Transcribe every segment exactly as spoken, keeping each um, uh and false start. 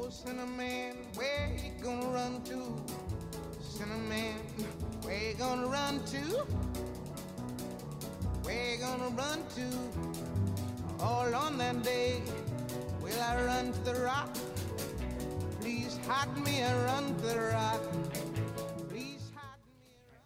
Cinnamon, where you gonna run to? Cinnamon, where you gonna run to? Where you gonna run to? All on that day, will I run to the rock? Please hide me, I run to the rock. Please hide me.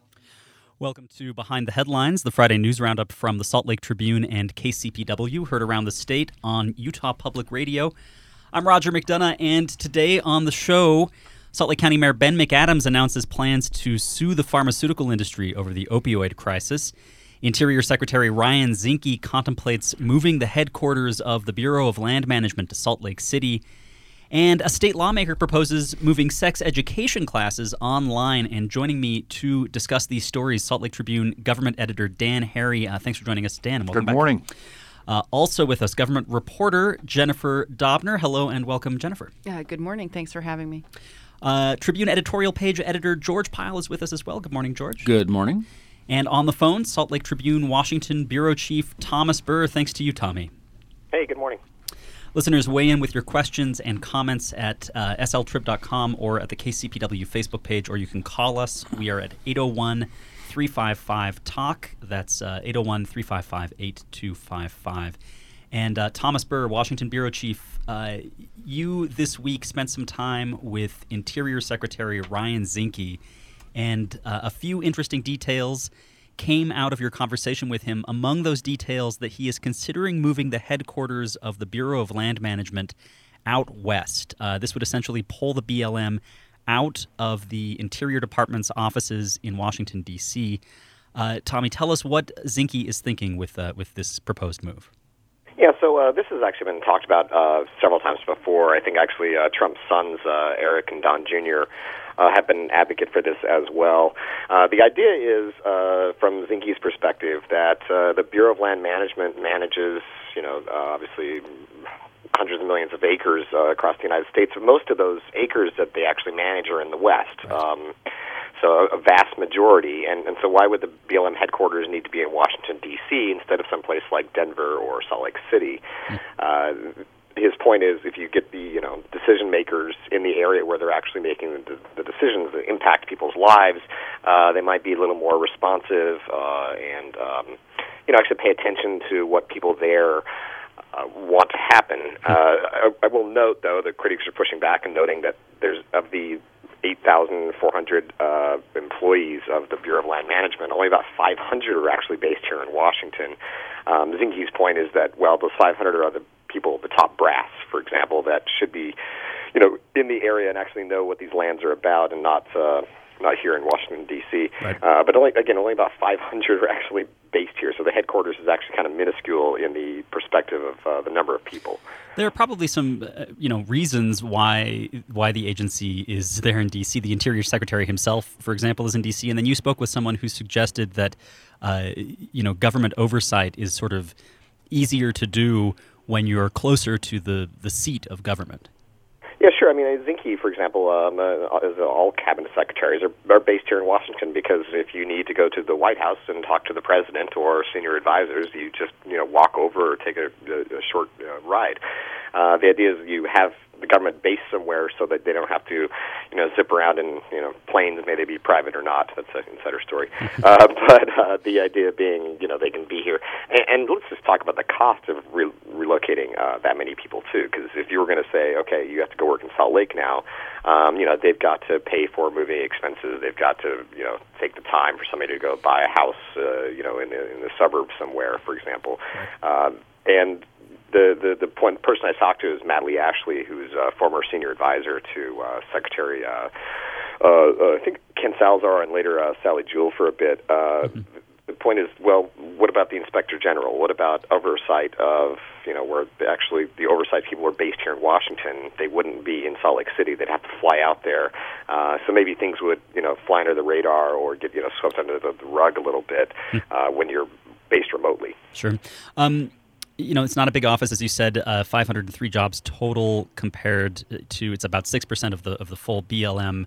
Welcome to Behind the Headlines, the Friday news roundup from the Salt Lake Tribune and K C P W, heard around the state on Utah Public Radio. I'm Roger McDonough, and today on the show, Salt Lake County Mayor Ben McAdams announces plans to sue the pharmaceutical industry over the opioid crisis. Interior Secretary Ryan Zinke contemplates moving the headquarters of the Bureau of Land Management to Salt Lake City. And a state lawmaker proposes moving sex education classes online. And joining me to discuss these stories, Salt Lake Tribune government editor Dan Harry. Uh, thanks for joining us, Dan. Welcome Good morning. Back. Uh, also with us, government reporter Jennifer Dobner. Hello and welcome, Jennifer. Yeah, good morning. Thanks for having me. Uh, Tribune editorial page editor George Pyle is with us as well. Good morning, George. Good morning. And on the phone, Salt Lake Tribune Washington bureau chief Thomas Burr. Thanks to you, Tommy. Hey, good morning. Listeners, weigh in with your questions and comments at uh, S L trib dot com or at the K C P W Facebook page, or you can call us. We are at eight oh one, three five five, talk. That's uh, eight oh one, three five five, eight two five five. And uh, Thomas Burr, Washington bureau chief, uh, you this week spent some time with Interior Secretary Ryan Zinke, and uh, a few interesting details came out of your conversation with him. Among those details, that he is considering moving the headquarters of the Bureau of Land Management out west. Uh, this would essentially pull the B L M out of the Interior Department's offices in Washington, D C. Uh, Tommy, tell us what Zinke is thinking with uh, with this proposed move. Yeah, so uh, this has actually been talked about uh, several times before. I think actually uh, Trump's sons, uh, Eric and Don Junior, uh, have been an advocate for this as well. Uh, the idea is, uh, from Zinke's perspective, that uh, the Bureau of Land Management manages, you know, uh, obviously hundreds of millions of acres uh, across the United States. Most of those acres that they actually manage are in the West. Right. Um, So a vast majority, and, and so why would the B L M headquarters need to be in Washington, D C instead of someplace like Denver or Salt Lake City? Uh, his point is, if you get the you know decision makers in the area where they're actually making the, the decisions that impact people's lives, uh, they might be a little more responsive uh, and um, you know actually pay attention to what people there uh, want to happen. Uh, I, I will note, though, that critics are pushing back and noting that there's of the eight thousand four hundred uh, employees of the Bureau of Land Management, only about five hundred are actually based here in Washington. Um, Zinke's point is that, well, those five hundred are the people, the top brass, for example, that should be, you know, in the area and actually know what these lands are about, and not uh, not here in Washington, D C. Right. Uh, but only, again, only about five hundred are actually based here, so the headquarters is actually kind of minuscule in the perspective of uh, the number of people. There are probably some, uh, you know, reasons why why the agency is there in D C. The Interior Secretary himself, for example, is in D C. And then you spoke with someone who suggested that, uh, you know, government oversight is sort of easier to do when you're closer to the, the seat of government. Yeah, sure. I mean, Zinke, for example, um, uh, as all cabinet secretaries are, are based here in Washington, because if you need to go to the White House and talk to the president or senior advisors, you just you know walk over or take a, a, a short uh, ride. Uh, the idea is you have the government based somewhere so that they don't have to, you know, zip around in, you know, planes, may they be private or not. That's an insider story. uh, but uh, the idea being, you know, they can be here. And, and let's just talk about the cost of re- relocating uh, that many people, too, because if you were going to say, okay, you have to go work in Salt Lake now, um, you know, they've got to pay for moving expenses. They've got to, you know, take the time for somebody to go buy a house, uh, you know, in the, in the suburbs somewhere, for example. Uh, and The, the the point person I talked to is Matt Lee Ashley, who's a former senior advisor to uh, Secretary, uh, uh, uh, I think Ken Salazar, and later uh, Sally Jewell for a bit. Uh, mm-hmm. The point is, well, what about the Inspector General? What about oversight of, you know, where actually the oversight people are based here in Washington? They wouldn't be in Salt Lake City. They'd have to fly out there. Uh, so maybe things would, you know, fly under the radar or get, you know, swept under the, the rug a little bit uh, when you're based remotely. Sure. Um, You know, it's not a big office, as you said, uh, five hundred three jobs total compared to, it's about six percent of the of the full B L M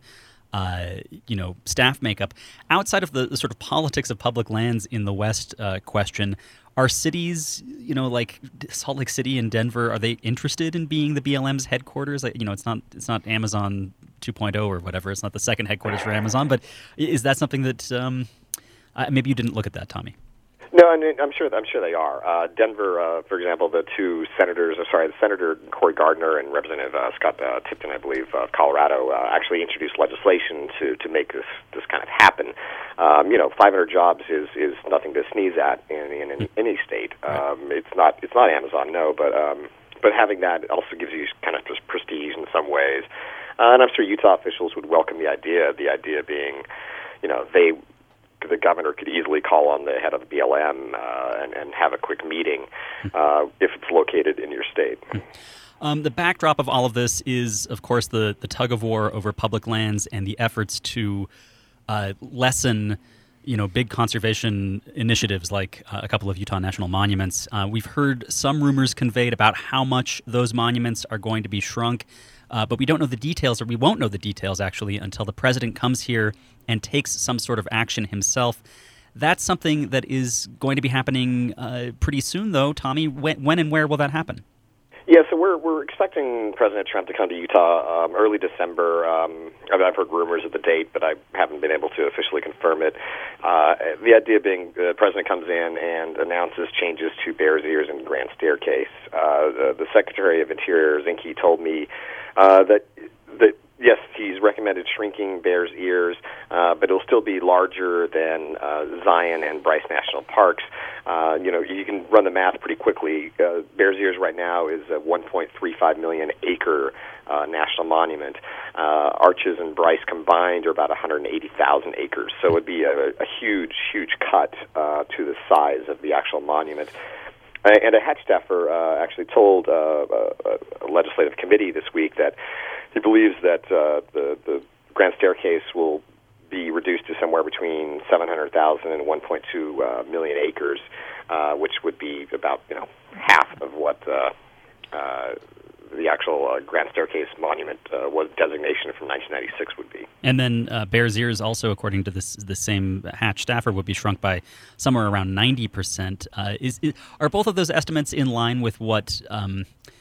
uh, you know, staff makeup. Outside of the, the sort of politics of public lands in the West uh, question, are cities, you know, like Salt Lake City and Denver, are they interested in being the B L M's headquarters? Like, you know, it's not it's not Amazon two point oh or whatever. It's not the second headquarters for Amazon. But is that something that um, uh, maybe you didn't look at that, Tommy? No, and I'm sure. I'm sure they are. Uh, Denver, uh, for example, the two senators. Uh, sorry, Senator Cory Gardner and Representative uh, Scott uh, Tipton, I believe, of Colorado, uh, actually introduced legislation to, to make this this kind of happen. Um, you know, five hundred jobs is, is nothing to sneeze at in, in, in any state. Um, it's not it's not Amazon, no, but um, but having that also gives you kind of just prestige in some ways. Uh, and I'm sure Utah officials would welcome the idea. The idea being, you know, they. The governor could easily call on the head of the B L M uh, and, and have a quick meeting uh, if it's located in your state. Um, the backdrop of all of this is, of course, the, the tug of war over public lands and the efforts to uh, lessen, you know, big conservation initiatives like uh, a couple of Utah national monuments. Uh, we've heard some rumors conveyed about how much those monuments are going to be shrunk. Uh, but we don't know the details, or we won't know the details, actually, until the president comes here and takes some sort of action himself. That's something that is going to be happening uh, pretty soon, though. Tommy, when, when and where will that happen? Yeah, so we're we're expecting President Trump to come to Utah um, early December. Um, I've, I've heard rumors of the date, but I haven't been able to officially confirm it. Uh, the idea being the president comes in and announces changes to Bears Ears and Grand Staircase. Uh, the, the Secretary of Interior, Zinke, told me uh, that that yes, he's recommended shrinking Bears Ears, uh, but it'll still be larger than uh, Zion and Bryce National Parks. Uh, you know, you can run the math pretty quickly. Uh, Bears Ears right now is a one point three five million acre uh, national monument. Uh, Arches and Bryce combined are about one hundred eighty thousand acres, so it would be a, a huge, huge cut uh, to the size of the actual monument. And a Hatch staffer uh, actually told uh, a, a legislative committee this week that he believes that uh, the, the Grand Staircase will be reduced to somewhere between seven hundred thousand and one point two uh, million acres, uh, which would be about you know half of what uh, uh, the actual uh, Grand Staircase monument uh, was designation from nineteen ninety-six would be. And then uh, Bears Ears also, according to this the same Hatch staffer, would be shrunk by somewhere around ninety percent. Uh, is, is are both of those estimates in line with what? Um,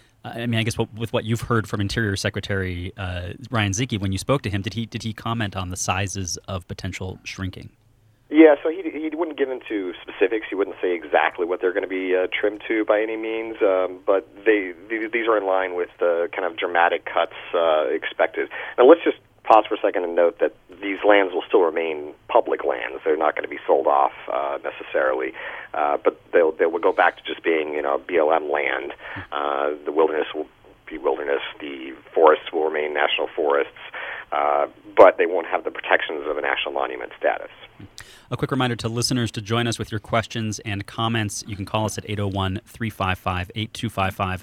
I mean, I guess what, with what you've heard from Interior Secretary uh, Ryan Zinke when you spoke to him, did he did he comment on the sizes of potential shrinking? Yeah, so he he wouldn't get into specifics. He wouldn't say exactly what they're going to be uh, trimmed to by any means, um, but they, they these are in line with the kind of dramatic cuts uh, expected. Now, let's just pause for a second and note that these lands will still remain public lands. They're not going to be sold off uh, necessarily, uh, but they'll they will go back to just being you know B L M land. Uh, the wilderness will be wilderness. The forests will remain national forests, uh, but they won't have the protections of a national monument status. A quick reminder to listeners to join us with your questions and comments. You can call us at eight oh one, three five five, eight two five five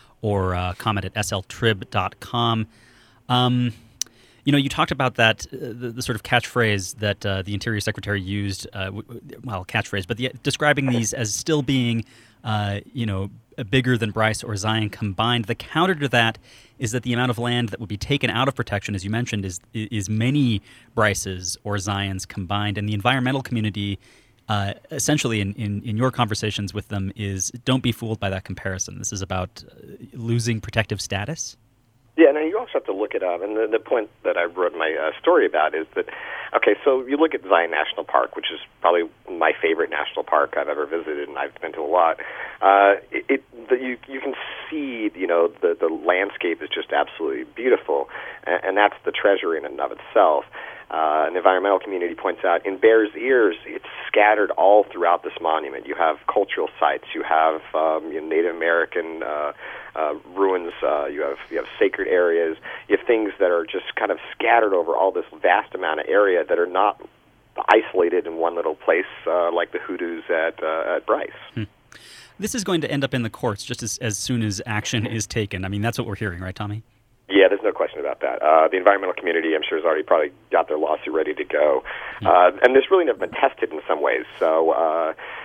or uh, comment at s l trib dot com. Um, you know, you talked about that, uh, the, the sort of catchphrase that uh, the Interior Secretary used, uh, w- well, catchphrase, but the, describing these as still being, uh, you know, bigger than Bryce or Zion combined. The counter to that is that the amount of land that would be taken out of protection, as you mentioned, is is many Bryces or Zions combined. And the environmental community, uh, essentially in, in, in your conversations with them, is don't be fooled by that comparison. This is about uh, losing protective status. Yeah, now you also have to look at, um, and the, the point that I wrote my uh, story about is that, okay, so you look at Zion National Park, which is probably my favorite national park I've ever visited, and I've been to a lot. Uh, it, it the, you you can see, you know, the the landscape is just absolutely beautiful, and, and that's the treasure in and of itself. Uh, an environmental community points out, in Bears Ears, it's scattered all throughout this monument. You have cultural sites, you have um, you know, Native American uh, uh, ruins, uh, you have you have sacred areas, you have things that are just kind of scattered over all this vast amount of area that are not isolated in one little place uh, like the hoodoos at uh, at Bryce. Hmm. This is going to end up in the courts just as, as soon as action is taken. I mean, that's what we're hearing, right, Tommy? Yeah, there's no question about that. Uh, the environmental community, I'm sure, has already probably got their lawsuit ready to go. Uh, and this really never been tested in some ways. So uh,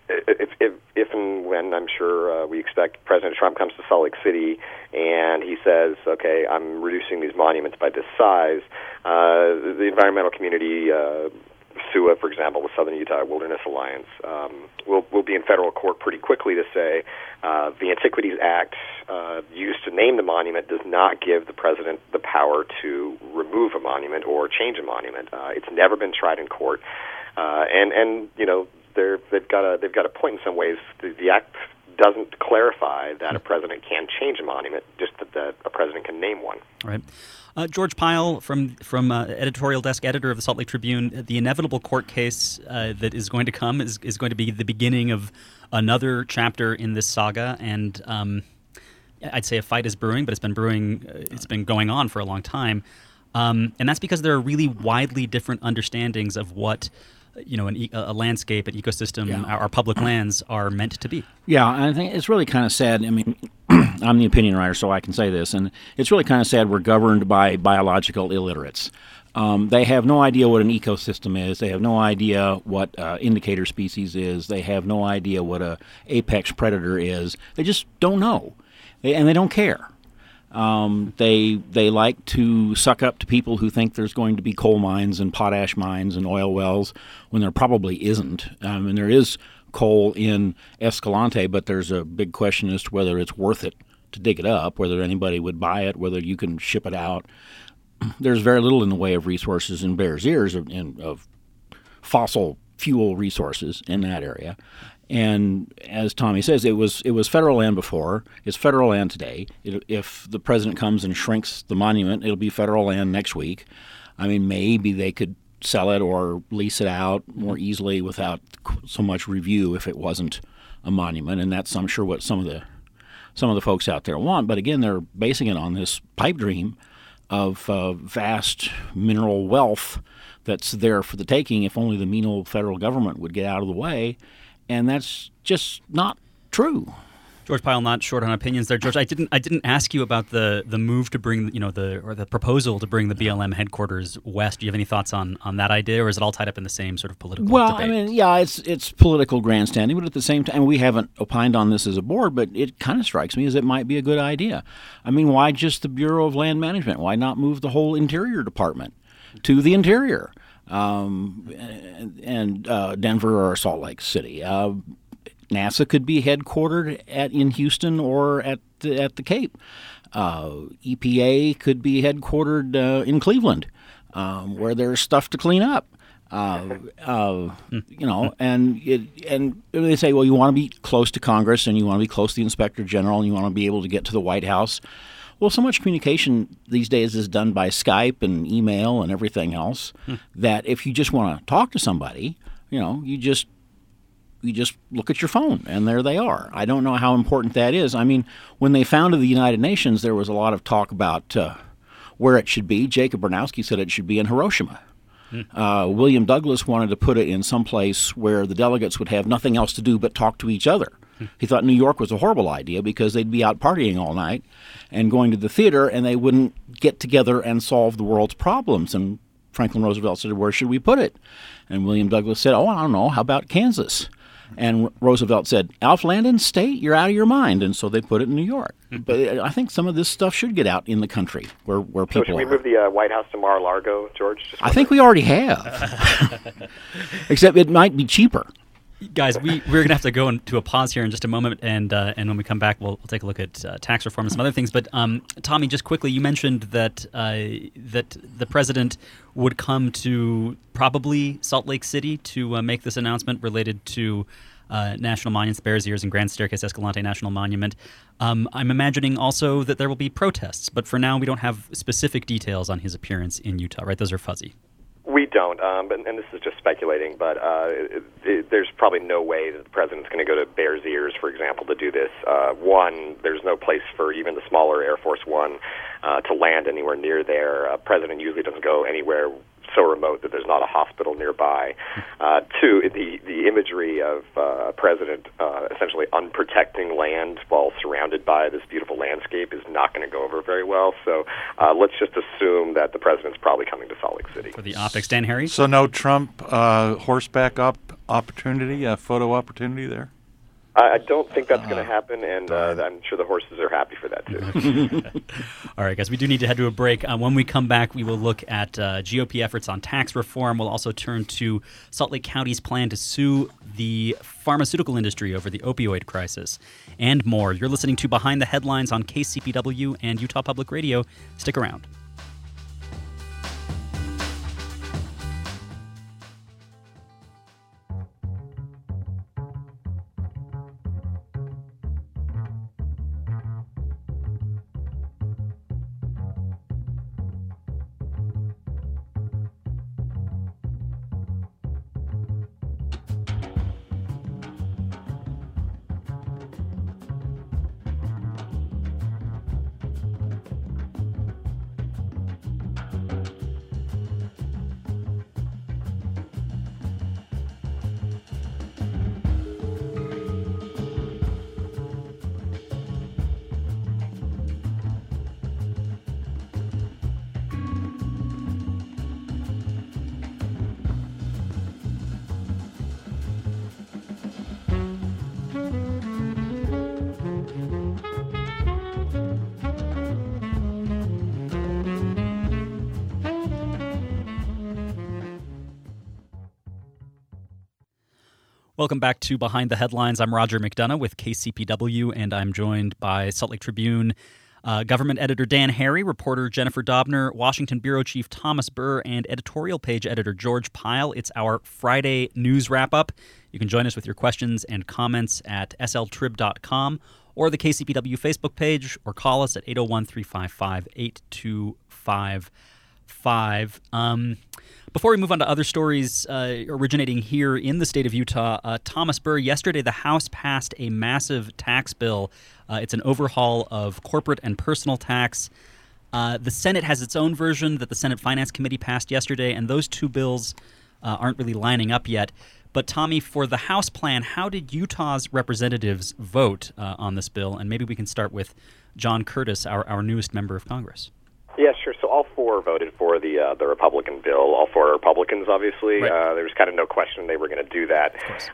if, if, if and when I'm sure uh, we expect President Trump comes to Salt Lake City and he says, okay, I'm reducing these monuments by this size, uh, the environmental community, uh, S U A, for example, the Southern Utah Wilderness Alliance, um, will will be in federal court pretty quickly to say uh, the Antiquities Act uh, used to name the monument does not give the president the power to remove a monument or change a monument. Uh, it's never been tried in court, uh, and and you know they're they've got a they've got a point in some ways. The, the act doesn't clarify that a president can change a monument, just that, that a president can name one. Right. Uh, George Pyle, from from uh, editorial desk editor of the Salt Lake Tribune, the inevitable court case uh, that is going to come is, is going to be the beginning of another chapter in this saga, and um, I'd say a fight is brewing, but it's been brewing, uh, it's been going on for a long time, um, and that's because there are really widely different understandings of what you know an e- a landscape, an ecosystem, Yeah. our, our public lands are meant to be. Yeah, I think it's really kind of sad. I mean, I'm the opinion writer, so I can say this, and it's really kind of sad we're governed by biological illiterates. Um, they have no idea what an ecosystem is. They have no idea what uh, indicator species is. They have no idea what a apex predator is. They just don't know, they, and they don't care. Um, they they like to suck up to people who think there's going to be coal mines and potash mines and oil wells when there probably isn't. Um, and there is coal in Escalante, but there's a big question as to whether it's worth it to dig it up, whether anybody would buy it, whether you can ship it out. There's very little in the way of resources in Bears Ears of, in, of fossil fuel resources in that area. And as Tommy says, it was it was federal land before. It's federal land today. It, if the president comes and shrinks the monument, it'll be federal land next week. I mean, maybe they could sell it or lease it out more easily without so much review if it wasn't a monument. And that's, I'm sure, what some of the some of the folks out there want. But again, they're basing it on this pipe dream of uh, vast mineral wealth that's there for the taking if only the mean old federal government would get out of the way. And that's just not true. George Pyle, not short on opinions there. George, I didn't I didn't ask you about the, the move to bring, you know, the or the proposal to bring the B L M headquarters west. Do you have any thoughts on, on that idea, or is it all tied up in the same sort of political well, debate? I mean, yeah, it's it's political grandstanding, but at the same time, we haven't opined on this as a board, but it kind of strikes me as it might be a good idea. I mean, why just the Bureau of Land Management? Why not move the whole Interior Department to the interior? Um, and, and uh, Denver or Salt Lake City. Uh, NASA could be headquartered at in Houston or at the, at the Cape. Uh, E P A could be headquartered uh, in Cleveland, um, where there's stuff to clean up. Uh, uh, you know, and it, and they say, well, you want to be close to Congress and you want to be close to the Inspector General and you want to be able to get to the White House. Well, so much communication these days is done by Skype and email and everything else hmm. that if you just want to talk to somebody, you know, you just you just look at your phone and there they are. I don't know how important that is. I mean, when they founded the United Nations, there was a lot of talk about uh, where it should be. Jacob Bernowski said it should be in Hiroshima. Hmm. Uh, William Douglas wanted to put it in some place where the delegates would have nothing else to do but talk to each other. He thought New York was a horrible idea because they'd be out partying all night and going to the theater, and they wouldn't get together and solve the world's problems. And Franklin Roosevelt said, where should we put it? And William Douglas said, oh, I don't know, how about Kansas? And Roosevelt said, Alf Landon State, you're out of your mind. And so they put it in New York. But I think some of this stuff should get out in the country where, where people are. So should we move the uh, White House to Mar-a-Lago, George? Just I think we already have. Except it might be cheaper. Guys, we, we're going to have to go into a pause here in just a moment, and uh, and when we come back, we'll, we'll take a look at uh, tax reform and some other things. But, um, Tommy, just quickly, you mentioned that uh, that the president would come to probably Salt Lake City to uh, make this announcement related to uh, national monuments, Bears Ears and Grand Staircase Escalante National Monument. Um, I'm imagining also that there will be protests, but for now we don't have specific details on his appearance in Utah, right? Those are fuzzy. We don't, um, and, and this is just speculating, but uh, it, it, there's probably no way that the president's going to go to Bears Ears, for example, to do this. Uh, one, there's no place for even the smaller Air Force One uh, to land anywhere near there. A president usually doesn't go anywhere so remote that there's not a hospital nearby. Uh, two, the the imagery of uh, a president uh, essentially unprotecting land while surrounded by this beautiful landscape is not going to go over very well. So uh, let's just assume that the president's probably coming to Salt Lake City. For the optics, Dan Harry? So no Trump uh, horseback up opportunity, a photo opportunity there? I don't think that's going to happen, and uh, I'm sure the horses are happy for that, too. All right, guys, we do need to head to a break. Uh, when we come back, we will look at uh, G O P efforts on tax reform. We'll also turn to Salt Lake County's plan to sue the pharmaceutical industry over the opioid crisis, and more. You're listening to Behind the Headlines on K C P W and Utah Public Radio. Stick around. Welcome back to Behind the Headlines. I'm Roger McDonough with K C P W, and I'm joined by Salt Lake Tribune uh, government editor Dan Harry, reporter Jennifer Dobner, Washington bureau chief Thomas Burr, and editorial page editor George Pyle. It's our Friday news wrap-up. You can join us with your questions and comments at S L trib dot com or the K C P W Facebook page, or call us at eight oh one, three five five, eight two five five. Um, before we move on to other stories uh, originating here in the state of Utah, uh, Thomas Burr, yesterday the House passed a massive tax bill. Uh, it's an overhaul of corporate and personal tax. Uh, the Senate has its own version that the Senate Finance Committee passed yesterday, and those two bills uh, aren't really lining up yet. But Tommy, for the House plan, how did Utah's representatives vote uh, on this bill? And maybe we can start with John Curtis, our, our newest member of Congress. Yeah, sure. So all four voted for the uh, the Republican bill. All four are Republicans, obviously. Right. Uh, there was kind of no question they were going to do that.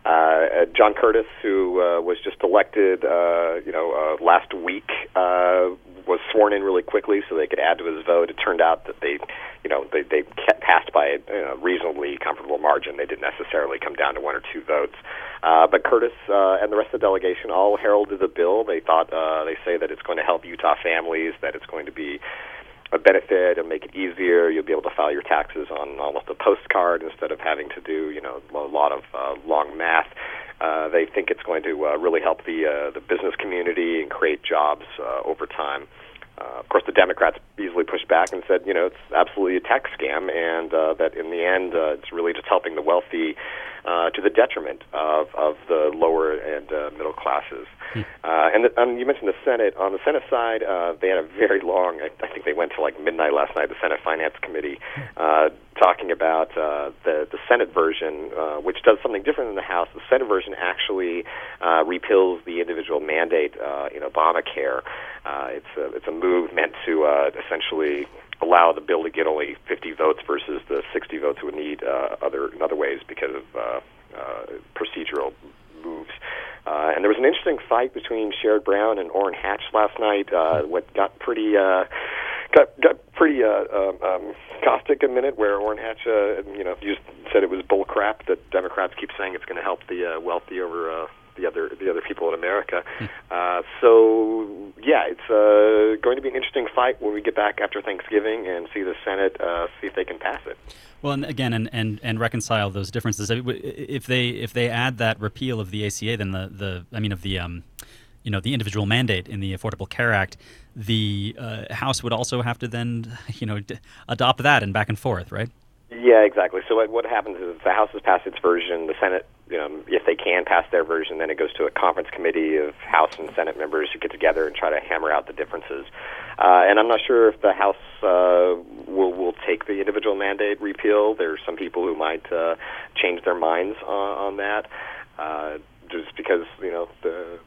Uh, John Curtis, who uh, was just elected, uh, you know, uh, last week, uh, was sworn in really quickly so they could add to his vote. It turned out that they, you know, they they passed by a you know, reasonably comfortable margin. They didn't necessarily come down to one or two votes. Uh, but Curtis uh, and the rest of the delegation all heralded the bill. They thought uh, they say that it's going to help Utah families, that it's going to be a benefit and make it easier. You'll be able to file your taxes on almost a postcard instead of having to do, you know, a lot of uh, long math. Uh, they think it's going to uh, really help the uh, the business community and create jobs uh, over time. Uh, of course, the Democrats easily pushed back and said, you know, it's absolutely a tax scam, and uh, that in the end, uh, it's really just helping the wealthy uh, to the detriment of, of the lower and uh, middle classes. Hmm. Uh, and the, um, you mentioned the Senate. On the Senate side, uh, they had a very long, I, I think they went to like midnight last night, the Senate Finance Committee, uh, talking about uh, the, the Senate version, uh, which does something different than the House. The Senate version actually uh, repeals the individual mandate uh, in Obamacare. Uh, it's, a, it's a move meant to uh, essentially allow the bill to get only fifty votes versus the sixty votes it would need uh, other in other ways because of uh, uh, procedural moves. Uh, and there was an interesting fight between Sherrod Brown and Orrin Hatch last night. Uh, what got pretty uh, got got pretty uh, um, um, caustic a minute, where Orrin Hatch, uh, you know, used, said it was bull crap that Democrats keep saying it's going to help the uh, wealthy over uh, the other the other people in America. Uh, so yeah, it's uh, going to be an interesting fight when we get back after Thanksgiving and see the Senate uh, see if they can pass it. Well, and again, and, and, and reconcile those differences. If they if they add that repeal of the A C A, then the, the I mean of the um, you know the individual mandate in the Affordable Care Act, the uh, House would also have to then you know d- adopt that and back and forth, right? Yeah, exactly. So what, what happens is if the House has passed its version, the Senate, you know, if they can pass their version, then it goes to a conference committee of House and Senate members who get together and try to hammer out the differences. Uh, and I'm not sure if the House uh, will will take the individual mandate repeal. There's some people who might uh, change their minds on, on that, uh, just because you know the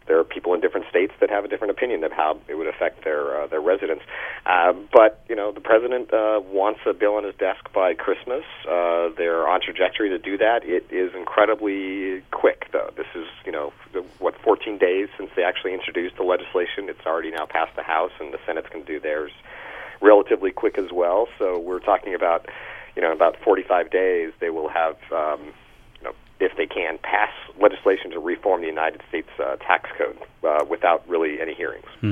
there are people in different states that have a different opinion of how it would affect their uh, their residents. Uh, but you know, the president uh, wants a bill on his desk by Christmas. Uh, they're on trajectory to do that. It is incredibly quick, though. This is you know what fourteen days since they actually introduced the legislation. It's already now passed the House, and the Senate's going to do theirs relatively quick as well. So we're talking about you know about forty-five days. They will have. Um, if they can, pass legislation to reform the United States uh, tax code uh, without really any hearings. Hmm.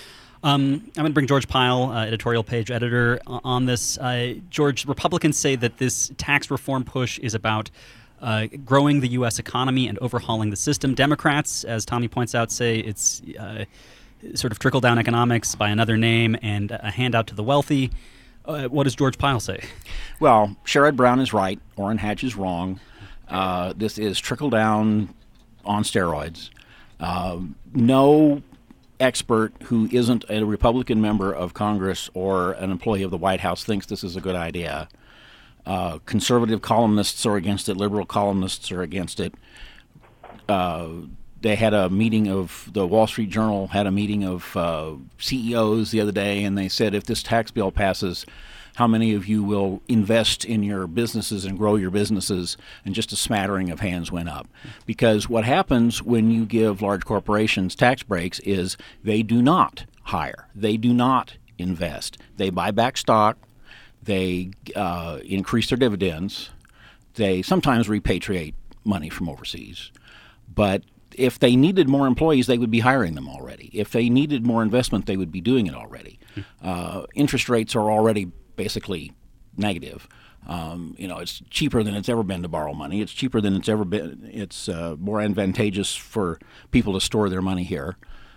Um, I'm going to bring George Pyle, uh, editorial page editor, on this. Uh, George, Republicans say that this tax reform push is about uh, growing the U S economy and overhauling the system. Democrats, as Tommy points out, say it's uh, sort of trickle-down economics by another name and a handout to the wealthy. Uh, what does George Pyle say? Well, Sherrod Brown is right. Orrin Hatch is wrong. Uh, this is trickle-down on steroids. Uh, no expert who isn't a Republican member of Congress or an employee of the White House thinks this is a good idea. Uh, conservative columnists are against it. Liberal columnists are against it. Uh, they had a meeting of, the Wall Street Journal had a meeting of uh, C E Os the other day, and they said if this tax bill passes, how many of you will invest in your businesses and grow your businesses? And just a smattering of hands went up. Because what happens when you give large corporations tax breaks is they do not hire. They do not invest. They buy back stock. They uh, increase their dividends. They sometimes repatriate money from overseas. But if they needed more employees, they would be hiring them already. If they needed more investment, they would be doing it already. Uh, interest rates are already basically negative. Um, you know, it's cheaper than it's ever been to borrow money. It's cheaper than it's ever been. It's uh, more advantageous for people to store their money here.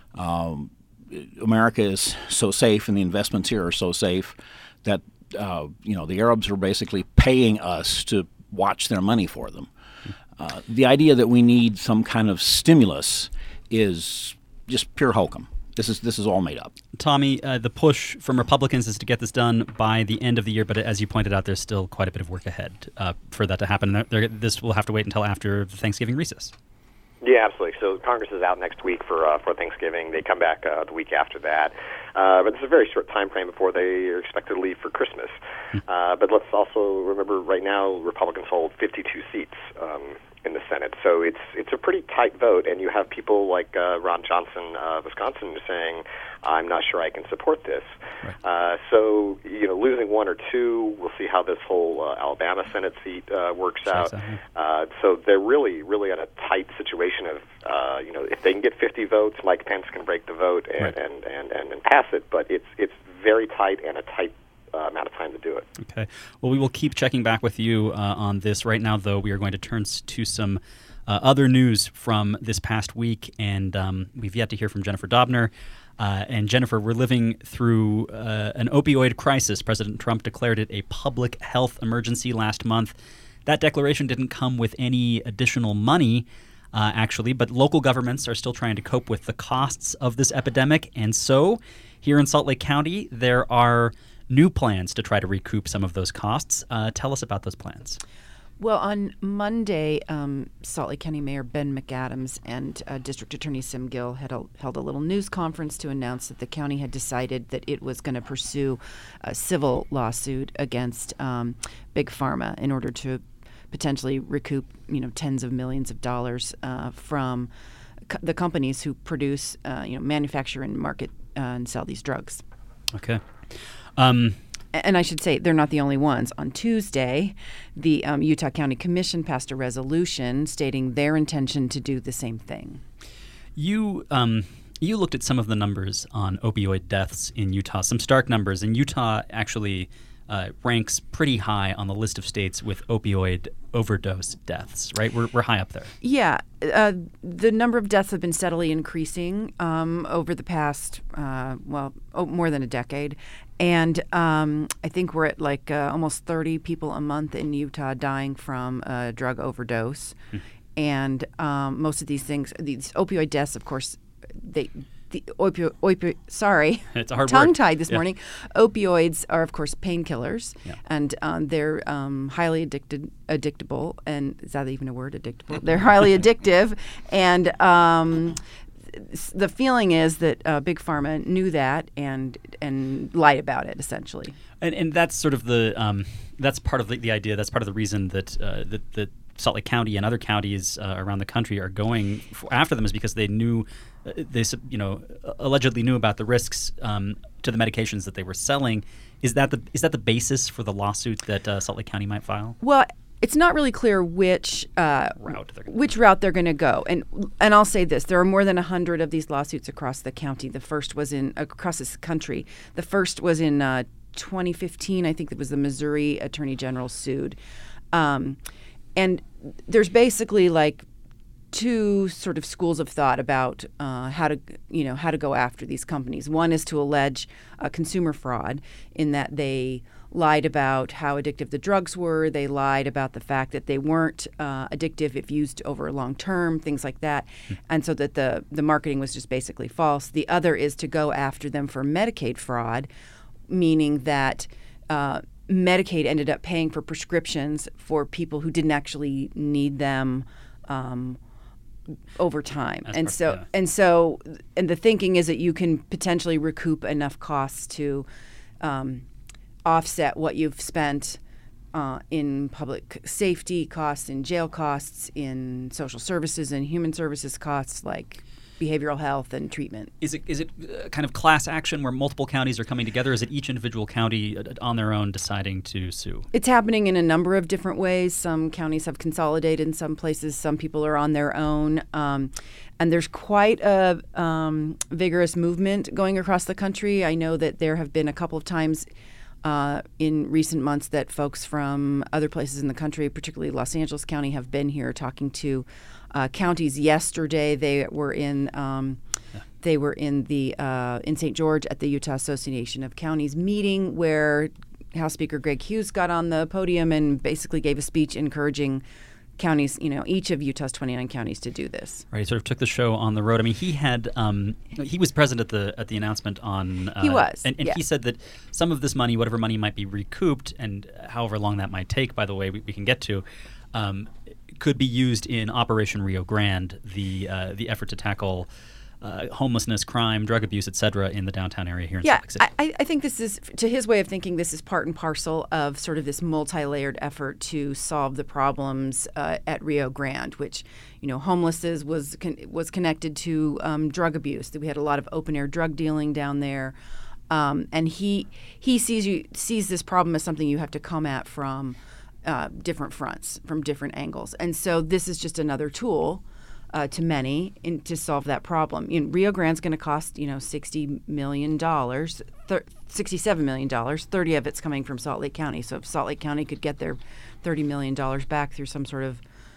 Um, America is so safe, and the investments here are so safe that uh, you know the Arabs are basically paying us to watch their money for them. Uh, the idea that we need some kind of stimulus is just pure hokum. This is this is all made up. Tommy, uh, the push from Republicans is to get this done by the end of the year, but as you pointed out, there's still quite a bit of work ahead uh, for that to happen. They're, they're, this will have to wait until after the Thanksgiving recess. Yeah, absolutely. So Congress is out next week for uh, for Thanksgiving. They come back uh, the week after that. Uh, but it's a very short time frame before they are expected to leave for Christmas. Uh, but let's also remember right now Republicans hold fifty-two seats um, in the Senate. So it's it's a pretty tight vote, and you have people like uh, Ron Johnson of Wisconsin saying, I'm not sure I can support this. Right. Uh, so, you know, losing one or two, we'll see how this whole uh, Alabama Senate seat uh, works out. So, yeah. uh, so they're really, really in a tight situation of, uh, you know, if they can get fifty votes, Mike Pence can break the vote and, right. and, and, and, and pass it, but it's it's very tight and a tight Uh, amount of time to do it. Okay. Well, we will keep checking back with you uh, on this. Right now, though, we are going to turn to some uh, other news from this past week, and um, we've yet to hear from Jennifer Doudna. Uh, and Jennifer, we're living through uh, an opioid crisis. President Trump declared it a public health emergency last month. That declaration didn't come with any additional money, uh, actually, but local governments are still trying to cope with the costs of this epidemic. And so here in Salt Lake County, there are new plans to try to recoup some of those costs. Uh, tell us about those plans. Well, on Monday, um, Salt Lake County Mayor Ben McAdams and uh, District Attorney Sim Gill had a, held a little news conference to announce that the county had decided that it was going to pursue a civil lawsuit against um, Big Pharma in order to potentially recoup, you know, tens of millions of dollars uh, from co- the companies who produce, uh, you know, manufacture and market uh, and sell these drugs. Okay. Um, and I should say they're not the only ones. On Tuesday, the um, Utah County Commission passed a resolution stating their intention to do the same thing. You um, you looked at some of the numbers on opioid deaths in Utah, some stark numbers. And Utah actually uh, ranks pretty high on the list of states with opioid overdose deaths, right? We're, we're high up there. Yeah. Uh, the number of deaths have been steadily increasing um, over the past, uh, well, oh, more than a decade. And um, I think we're at like uh, almost thirty people a month in Utah dying from a drug overdose. Mm. And um, most of these things, these opioid deaths, of course, they the opioid, opioid sorry, it's a hard tongue-tied word. this yeah. morning. Opioids are, of course, painkillers, yeah. and um, they're um, highly addicted, addictable. And is that even a word, addictable? They're highly addictive, and um, the feeling is that uh, Big Pharma knew that and and lied about it essentially. And, and that's sort of the um, that's part of the, the idea. That's part of the reason that uh, that, that Salt Lake County and other counties uh, around the country are going for, after them, is because they knew uh, they you know allegedly knew about the risks um, to the medications that they were selling. Is that the is that the basis for the lawsuit that uh, Salt Lake County might file? Well, it's not really clear which uh, route they're gonna which route they're going to go, and and I'll say this: there are more than a hundred of these lawsuits across the county. The first was in across this country. The first was in uh, twenty fifteen. I think it was the Missouri Attorney General sued, um, and there's basically like two sort of schools of thought about uh, how to you know how to go after these companies. One is to allege uh, consumer fraud in that they lied about how addictive the drugs were. They lied about the fact that they weren't uh, addictive if used over long term, things like that. Mm. And so that the, the marketing was just basically false. The other is to go after them for Medicaid fraud, meaning that uh, Medicaid ended up paying for prescriptions for people who didn't actually need them um, over time. That's and part, so yeah. and so and the thinking is that you can potentially recoup enough costs to um, offset what you've spent uh, in public safety costs, in jail costs, in social services and human services costs like behavioral health and treatment. Is it is it uh, kind of class action where multiple counties are coming together? Is it each individual county uh, on their own deciding to sue? It's happening in a number of different ways. Some counties have consolidated in some places. Some people are on their own. Um, and there's quite a um, vigorous movement going across the country. I know that there have been a couple of times Uh, in recent months that folks from other places in the country, particularly Los Angeles County, have been here talking to uh, counties. Yesterday, they were in um, yeah. they were in the uh, in Saint George at the Utah Association of Counties meeting, where House Speaker Greg Hughes got on the podium and basically gave a speech encouraging counties, you know, each of Utah's twenty-nine counties to do this. Right, he sort of took the show on the road. I mean, he had um, he was present at the at the announcement on. Uh, he was, and, and yeah. he said that some of this money, whatever money might be recouped, and however long that might take, by the way, we, we can get to, um, could be used in Operation Rio Grande, the uh, the effort to tackle Uh, homelessness, crime, drug abuse, et cetera, in the downtown area here in yeah, Salt Lake City. I, I think this is, to his way of thinking, this is part and parcel of sort of this multi-layered effort to solve the problems uh, at Rio Grande, which, you know, homelessness was con- was connected to um, drug abuse. That we had a lot of open-air drug dealing down there, um, and he he sees you sees this problem as something you have to come at from uh, different fronts, from different angles, and so this is just another tool. Uh, to many in, to solve that problem. You know, Rio Grande's going to cost, you know, sixty million dollars, thir- sixty-seven million dollars. thirty of it's coming from Salt Lake County. So if Salt Lake County could get their thirty million dollars back through some sort of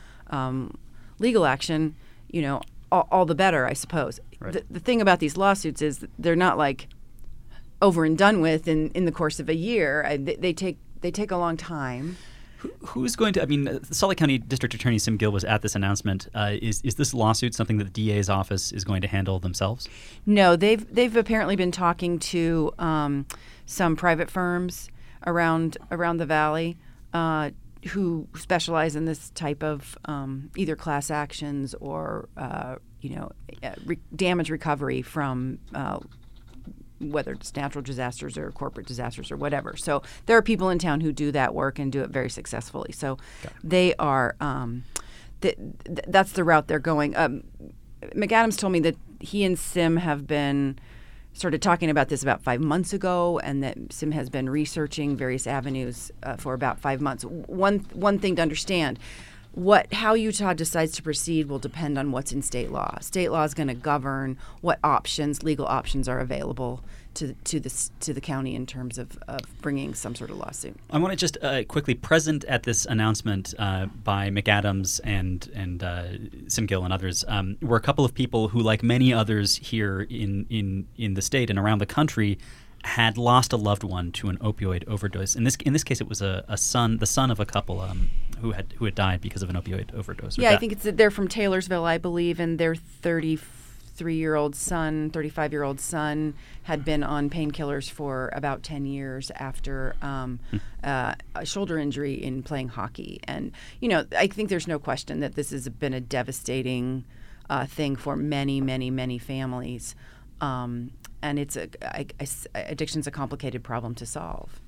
um, legal action, you know, all, all the better, I suppose. Right. The, the thing about these lawsuits is that they're not like over and done with in, in the course of a year. I, they, they take they take a long time. Who's going to? I mean, the Salt Lake County District Attorney Sim Gill was at this announcement. Uh, is is this lawsuit something that the D A's office is going to handle themselves? No, they've they've apparently been talking to um, some private firms around around the valley uh, who specialize in this type of um, either class actions or uh, you know re- damage recovery from. Uh, whether it's natural disasters or corporate disasters or whatever. So there are people in town who do that work and do it very successfully. So they are, um, th- th- that's the route they're going. Um, McAdams told me that he and Sim have been started talking about this about five months ago, and that Sim has been researching various avenues uh, for about five months. One one thing to understand, what how Utah decides to proceed will depend on what's in state law. State law is going to govern what options, legal options, are available to to the to the county in terms of, of bringing some sort of lawsuit. I want to just uh, quickly present at this announcement uh, by McAdams and and uh, Sim Gill and others um, were a couple of people who, like many others here in in in the state and around the country, had lost a loved one to an opioid overdose. In this in this case, it was a, a son, the son of a couple um, who had who had died because of an opioid overdose. Yeah, I think it's they're from Taylorsville, I believe, and their thirty-three-year-old son, thirty-five-year-old son, had been on painkillers for about ten years after um, hmm. uh, a shoulder injury in playing hockey. And you know, I think there's no question that this has been a devastating uh, thing for many, many, many families. Um, and it's a, I, I, addiction's a complicated problem to solve.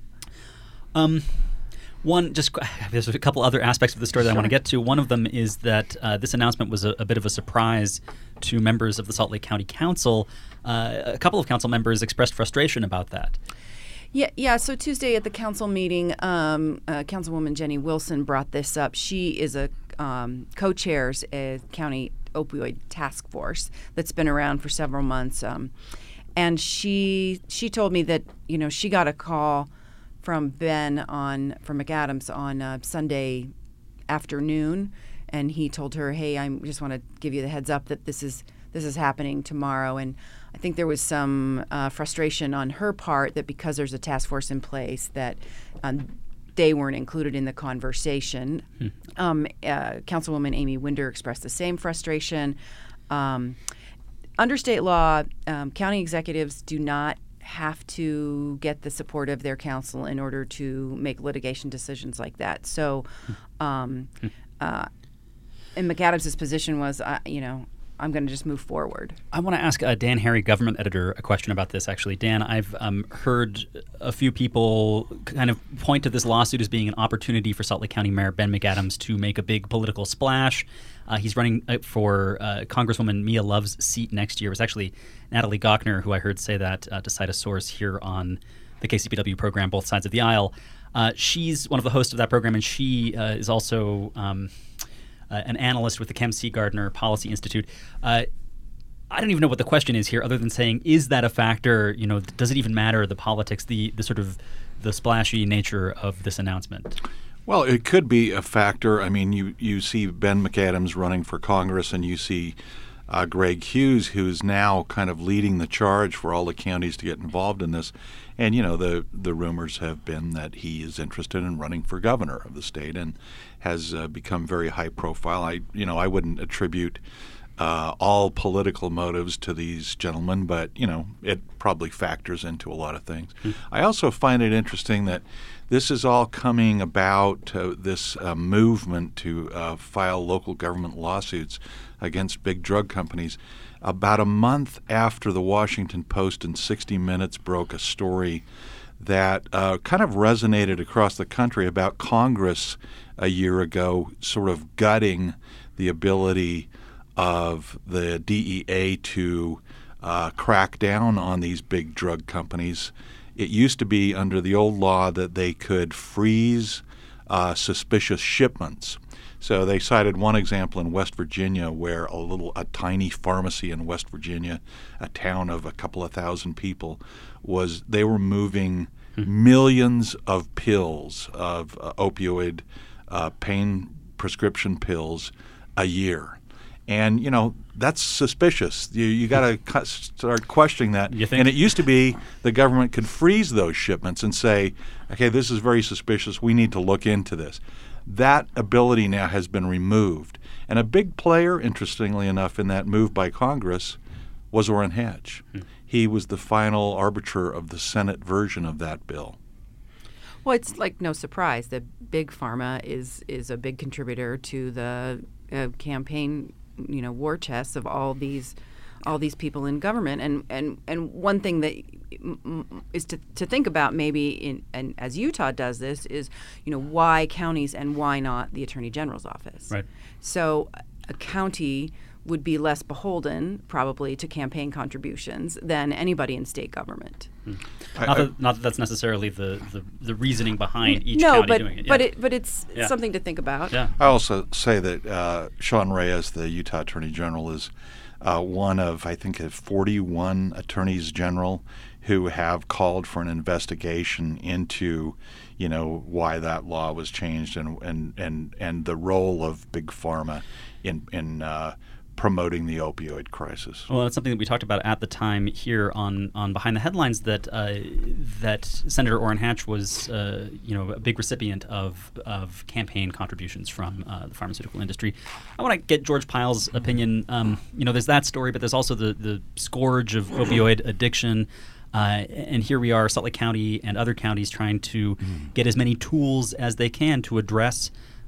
Um, one, just there's a couple other aspects of the story that I want to get to. One of them is that uh, this announcement was a, a bit of a surprise to members of the Salt Lake County Council. Uh, a couple of council members expressed frustration about that. Yeah, yeah. So Tuesday at the council meeting, um, uh, Councilwoman Jenny Wilson brought this up. She is a um, co-chairs a county opioid task force that's been around for several months, um, and she she told me that you know she got a call from Ben on from McAdams on uh, Sunday afternoon, and he told her, "Hey, I just want to give you the heads up that this is this is happening tomorrow." And I think there was some uh, frustration on her part that because there's a task force in place that um, they weren't included in the conversation. Hmm. Um, uh, Councilwoman Amy Winder expressed the same frustration. Um, under state law, um, county executives do not have to get the support of their council in order to make litigation decisions like that. So, um, uh, and McAdams' position was, uh, you know, I'm going to just move forward. I want to ask uh, Dan Harry, government editor, a question about this, actually. Dan, I've um, heard a few people kind of point to this lawsuit as being an opportunity for Salt Lake County Mayor Ben McAdams to make a big political splash. Uh, he's running for uh, Congresswoman Mia Love's seat next year. It was actually Natalie Gochner who I heard say that uh, to cite a source here on the K C P W program, Both Sides of the Aisle. Uh, she's one of the hosts of that program, and she uh, is also... Um, Uh, an analyst with the Kem C. Gardner Policy Institute. Uh, I don't even know what the question is here, other than saying, is that a factor? You know, does it even matter, the politics, the the sort of the splashy nature of this announcement? Well, it could be a factor. I mean, you, you see Ben McAdams running for Congress, and you see uh, Greg Hughes, who's now kind of leading the charge for all the counties to get involved in this. And, you know, the, the rumors have been that he is interested in running for governor of the state and has uh, become very high profile. I, you know, I wouldn't attribute uh, all political motives to these gentlemen, but, you know, it probably factors into a lot of things. Mm-hmm. I also find it interesting that this is all coming about, uh, this uh, movement to uh, file local government lawsuits against big drug companies, about a month after the Washington Post and sixty minutes broke a story that uh, kind of resonated across the country about Congress a year ago sort of gutting the ability of the D E A to uh, crack down on these big drug companies. It used to be under the old law that they could freeze uh, suspicious shipments. So they cited one example in West Virginia where a little, a tiny pharmacy in West Virginia, a town of a couple of thousand people, was they were moving hmm. millions of pills of uh, opioid uh, pain prescription pills a year. And, you know, that's suspicious. You you got to start questioning that. You think? And it used to be the government could freeze those shipments and say, okay, this is very suspicious. We need to look into this. That ability now has been removed. And a big player, interestingly enough, in that move by Congress was Orrin Hatch. Hmm. He was the final arbiter of the Senate version of that bill. Well, it's like no surprise that Big Pharma is is a big contributor to the uh, campaign, you know, war chests of all these all these people in government. And and, and one thing that is to, to think about maybe in and as Utah does this is, you know, why counties and why not the Attorney General's office? Right. So a county would be less beholden probably to campaign contributions than anybody in state government. Hmm. Not, that, not that that's necessarily the, the, the reasoning behind each no, county but, doing it. Yeah. but it but it's yeah. something to think about. Yeah. I also say that uh, Sean Reyes, the Utah Attorney General, is uh, one of, I think, forty-one attorneys general who have called for an investigation into, you know, why that law was changed and and, and, and the role of Big Pharma in in uh, promoting the opioid crisis. Well, that's something that we talked about at the time here on, on Behind the Headlines, that uh, that Senator Orrin Hatch was, uh, you know, a big recipient of of campaign contributions from uh, the pharmaceutical industry. I want to get George Pyle's opinion. Um, you know, there's that story, but there's also the, the scourge of opioid addiction. Uh, and here we are, Salt Lake County and other counties trying to mm. get as many tools as they can to address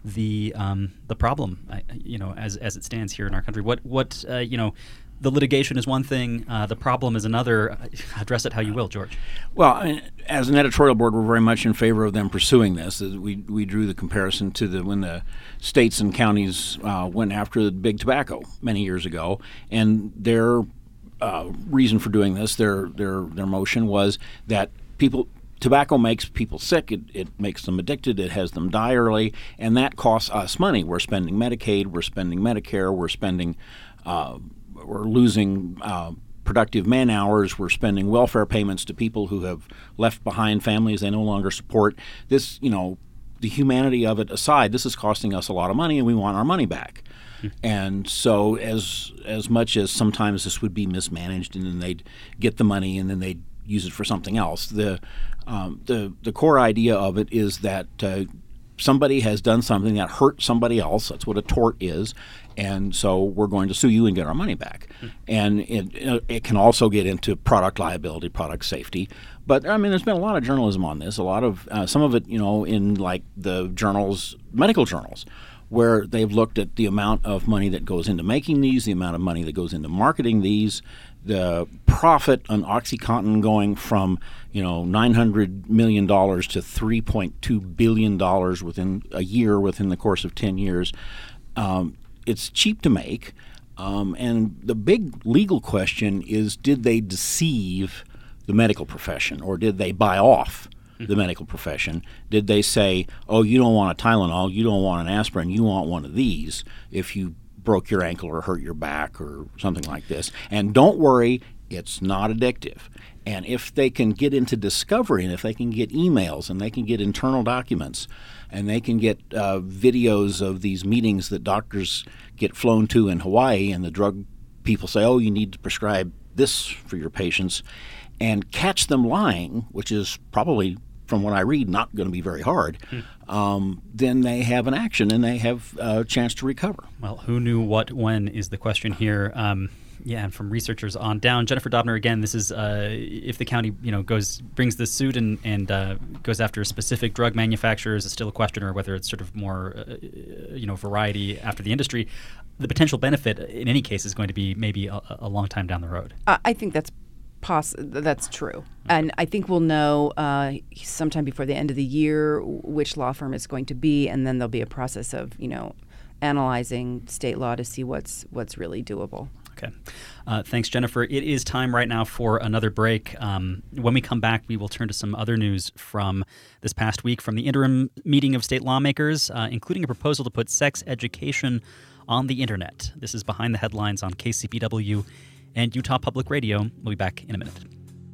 the um, the problem, I- you know, as as it stands here in our country. What what uh, you know, the litigation is one thing, uh, the problem is another. Address it how you will, George. Well, I mean, as an editorial board, we're very much in favor of them pursuing this. As We we drew the comparison to the when the states and counties uh, went after the big tobacco many years ago, and their uh, reason for doing this, their their their motion was that people. Tobacco makes people sick. It, it makes them addicted. It has them die early, and that costs us money. We're spending Medicaid. We're spending Medicare. We're spending. Uh, we're losing uh, productive man hours. We're spending welfare payments to people who have left behind families they no longer support. This, you know, the humanity of it aside, this is costing us a lot of money, and we want our money back. And so, as as much as sometimes this would be mismanaged, and then they'd get the money, and then they'd use it for something else. The um, the the core idea of it is that uh, somebody has done something that hurt somebody else. That's what a tort is, and so we're going to sue you and get our money back. Mm-hmm. And it it can also get into product liability, product safety. But I mean, there's been a lot of journalism on this. A lot of uh, some of it, you know, in like the journals, medical journals, where they've looked at the amount of money that goes into making these, the amount of money that goes into marketing these, the profit on OxyContin going from, you know, nine hundred million dollars to three point two billion dollars within a year, within the course of ten years. Um, it's cheap to make. Um, and the big legal question is, did they deceive the medical profession, or did they buy off the medical profession? Did they say, oh, you don't want a Tylenol, you don't want an aspirin, you want one of these if you broke your ankle or hurt your back or something like this? And don't worry, it's not addictive. And if they can get into discovery, and if they can get emails, and they can get internal documents, and they can get uh, videos of these meetings that doctors get flown to in Hawaii, and the drug people say, oh, you need to prescribe this for your patients, and catch them lying, which is probably, from what I read, not going to be very hard, hmm. um, then they have an action and they have a chance to recover. Well, who knew what when is the question here. Um, yeah, and from researchers on down. Jennifer Dobner, again, this is uh, if the county, you know, goes brings this suit and, and uh, goes after a specific drug manufacturer, is still a question, or whether it's sort of more, uh, you know, variety after the industry. The potential benefit, in any case, is going to be maybe a, a long time down the road. Uh, I think that's Poss- that's true. And I think we'll know uh, sometime before the end of the year which law firm it's going to be, and then there'll be a process of, you know, analyzing state law to see what's what's really doable. Okay. Uh, thanks, Jennifer. It is time right now for another break. Um, when we come back, we will turn to some other news from this past week from the interim meeting of state lawmakers, uh, including a proposal to put sex education on the internet. This is Behind the Headlines on K C P W and Utah Public Radio. We'll be back in a minute.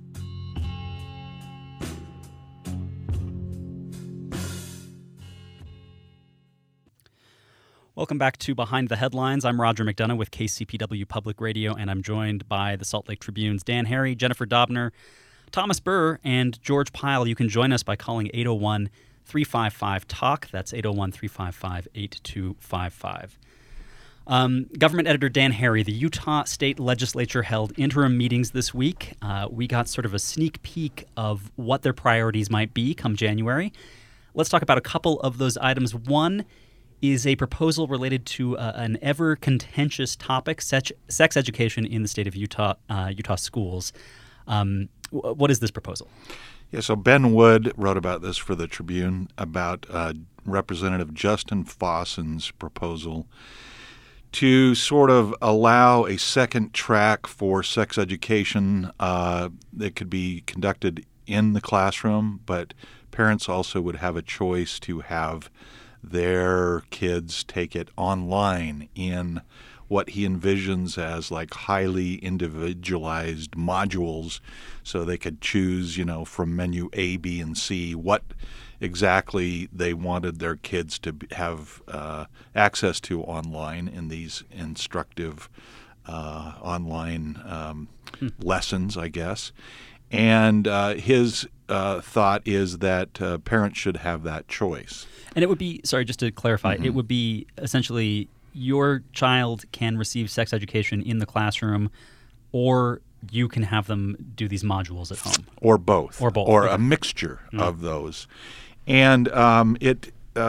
Welcome back to Behind the Headlines. I'm Roger McDonough with K C P W Public Radio, and I'm joined by the Salt Lake Tribune's Dan Harry, Jennifer Dobner, Thomas Burr, and George Pyle. You can join us by calling eight oh one, three five five, talk. That's eight oh one, three five five, eight two five five. Um, Government Editor Dan Harry, the Utah State Legislature held interim meetings this week. Uh, we got sort of a sneak peek of what their priorities might be come January. Let's talk about a couple of those items. One is a proposal related to uh, an ever-contentious topic, sex, sex education in the state of Utah, uh, Utah schools. Um, w- what is this proposal? Yeah, so Ben Wood wrote about this for the Tribune, about uh, Representative Justin Fossen's proposal to sort of allow a second track for sex education uh, that could be conducted in the classroom, but parents also would have a choice to have their kids take it online in what he envisions as like highly individualized modules, so they could choose, you know, from menu A, B, and C what exactly they wanted their kids to have uh, access to online in these instructive uh, online um, hmm. lessons, I guess. And uh, his uh, thought is that uh, parents should have that choice. And it would be, sorry, just to clarify, mm-hmm. it would be essentially your child can receive sex education in the classroom, or you can have them do these modules at home. Or both. Or both. Or okay. a mixture mm-hmm. of those. And um, it uh,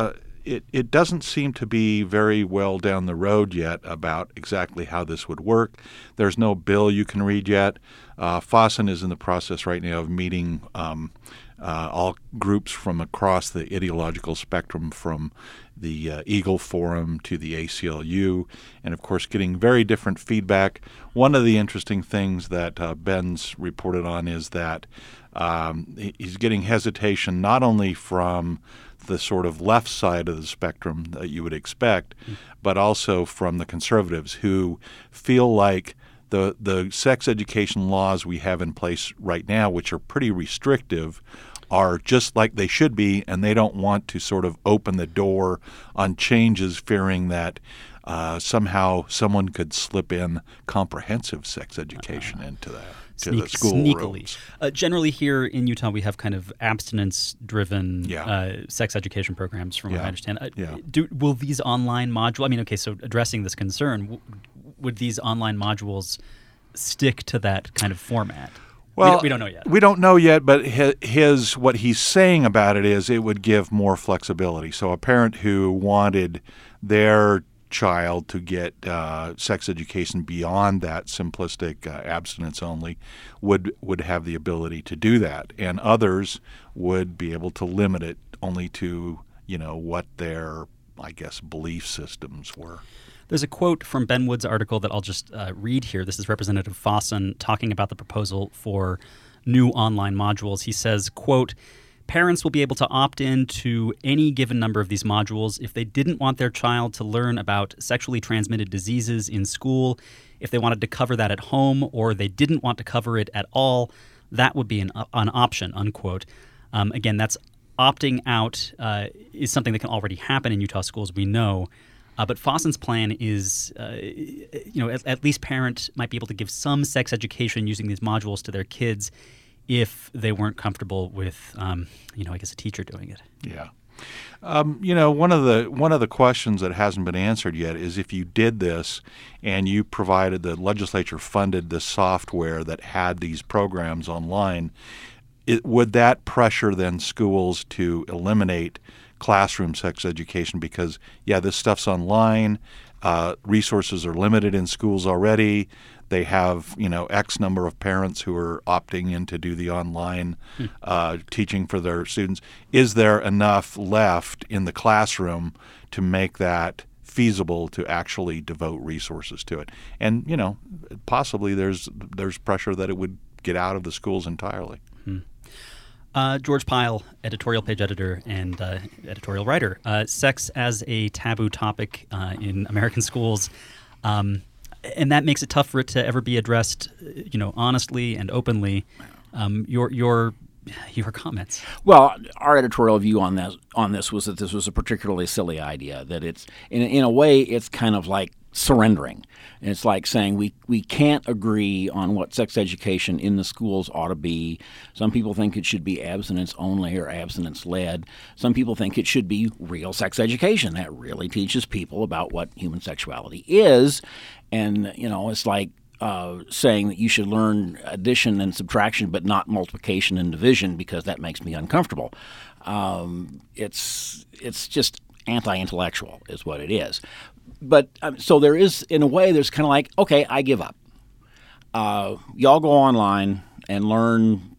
it, it doesn't seem to be very well down the road yet about exactly how this would work. There's no bill you can read yet. Uh, Fossen is in the process right now of meeting um, uh, all groups from across the ideological spectrum, from the uh, Eagle Forum to the A C L U, and of course getting very different feedback. One of the interesting things that uh, Ben's reported on is that um, he's getting hesitation not only from the sort of left side of the spectrum that you would expect, mm. but also from the conservatives who feel like the the sex education laws we have in place right now, which are pretty restrictive, are just like they should be, and they don't want to sort of open the door on changes, fearing that uh, somehow someone could slip in comprehensive sex education uh, into that. Sneak, to the school sneakily. Uh, generally here in Utah, we have kind of abstinence-driven yeah. uh, sex education programs, from yeah. what I understand. Uh, yeah. do, will these online modules, I mean, okay, so addressing this concern, w- would these online modules stick to that kind of format? Well, we don't, we don't know yet. We don't know yet, but his, his what he's saying about it is it would give more flexibility. So a parent who wanted their child to get uh, sex education beyond that simplistic uh, abstinence only would would have the ability to do that, and others would be able to limit it only to, you know, what their, I guess, belief systems were. There's a quote from Ben Wood's article that I'll just uh, read here. This is Representative Fossen talking about the proposal for new online modules. He says, quote, "Parents will be able to opt in to any given number of these modules. If they didn't want their child to learn about sexually transmitted diseases in school, if they wanted to cover that at home, or they didn't want to cover it at all, that would be an, an option," unquote. Um, again, that's opting out uh, is something that can already happen in Utah schools, we know. Uh, but Fossen's plan is, uh, you know, at, at least parents might be able to give some sex education using these modules to their kids if they weren't comfortable with, um, you know, I guess a teacher doing it. Yeah. Um, you know, one of the one of the questions that hasn't been answered yet is if you did this and you provided, the legislature funded the software that had these programs online, it, would that pressure then schools to eliminate classroom sex education? Because, yeah, this stuff's online. Uh, resources are limited in schools already. They have, you know, X number of parents who are opting in to do the online hmm. uh, teaching for their students. Is there enough left in the classroom to make that feasible to actually devote resources to it? And, you know, possibly there's there's pressure that it would get out of the schools entirely. Hmm. Uh, George Pyle, editorial page editor and uh, editorial writer. Uh, sex as a taboo topic uh, in American schools. Um, and that makes it tough for it to ever be addressed, you know, honestly and openly. Um, your your your comments. Well, our editorial view on this on this was that this was a particularly silly idea. That it's in in a way it's kind of like surrendering. And it's like saying we we can't agree on what sex education in the schools ought to be. Some people think it should be abstinence only or abstinence led. Some people think it should be real sex education that really teaches people about what human sexuality is. And, you know, it's like uh, saying that you should learn addition and subtraction but not multiplication and division because that makes me uncomfortable. Um, it's it's just anti-intellectual is what it is. But um, so there is, in a way, there's kind of like, okay, I give up. Uh, y'all go online and learn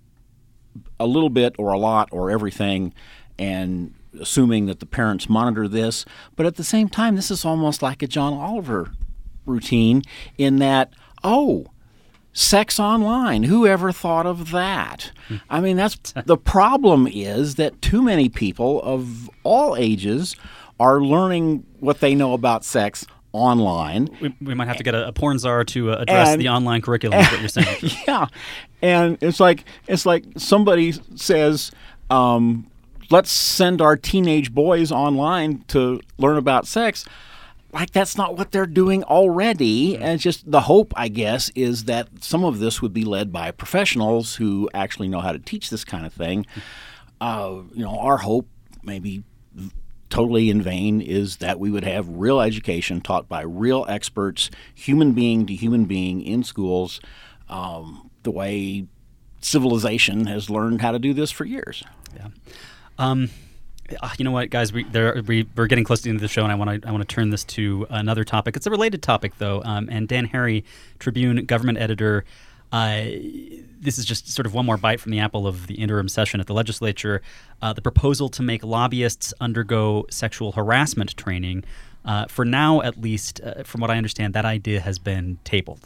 a little bit or a lot or everything, and assuming that the parents monitor this. But at the same time, this is almost like a John Oliver routine in that, oh, sex online. Who ever thought of that? I mean, that's the problem is that too many people of all ages are learning what they know about sex online. We, we might have to get a, a porn czar to uh, address and, the online curriculum. Is what you're saying? Yeah, and it's like it's like somebody says, um, "Let's send our teenage boys online to learn about sex." Like that's not what they're doing already. And it's just the hope, I guess, is that some of this would be led by professionals who actually know how to teach this kind of thing. Uh, you know, our hope, maybe totally in vain, is that we would have real education taught by real experts, human being to human being in schools, um, the way civilization has learned how to do this for years. Yeah. Um, Uh, you know what, guys? We, there, we we're getting close to the end of the show, and I want to I want to turn this to another topic. It's a related topic, though. Um, and Dan Harry, Tribune government editor. Uh, this is just sort of one more bite from the apple of the interim session at the legislature. Uh, the proposal to make lobbyists undergo sexual harassment training. Uh, for now, at least, uh, from what I understand, that idea has been tabled.